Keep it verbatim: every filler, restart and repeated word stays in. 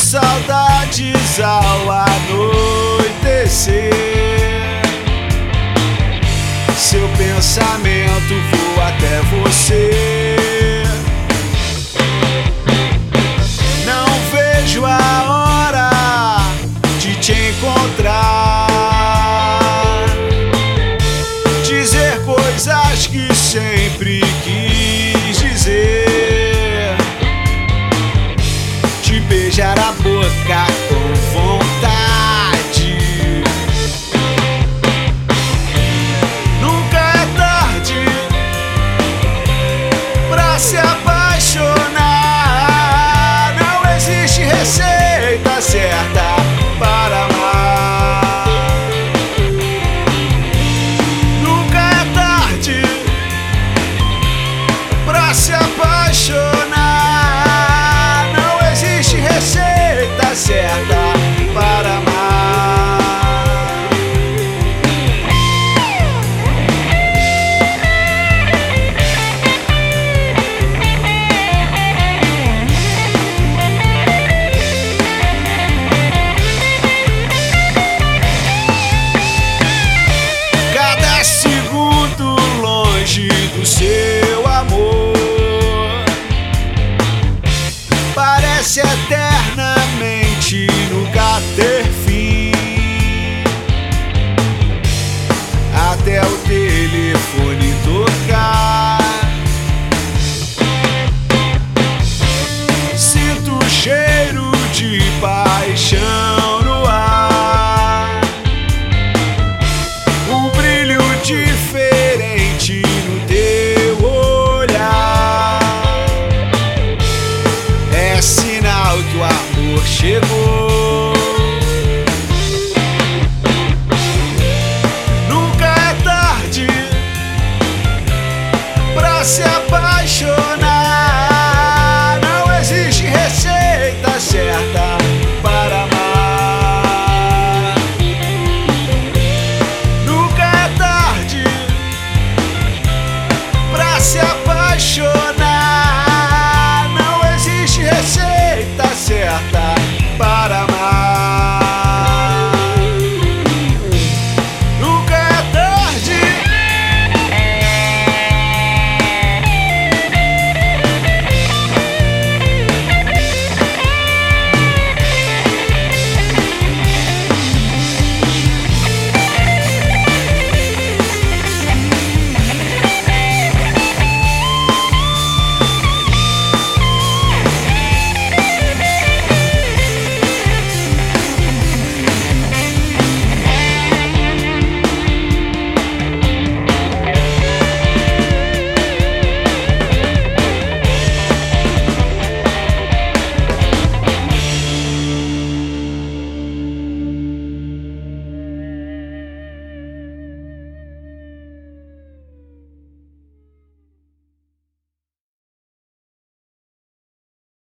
saudades ao anoitecer. Seu pensamento voa até você. Não vejo a hora de te encontrar, dizer coisas que sempre quis dizer, te beijar a boca com vontade. Nunca é tarde pra se apaixonar. Não existe receita certa para amar. Nunca é tarde pra se apaixonar. Não existe receita certa para amar. Cada segundo longe do seu amor parece eternamente nunca ter fim, até o telefone tocar. Sinto o cheiro de paixão no ar, um brilho diferente no teu olhar. É sinal que o amor chegou.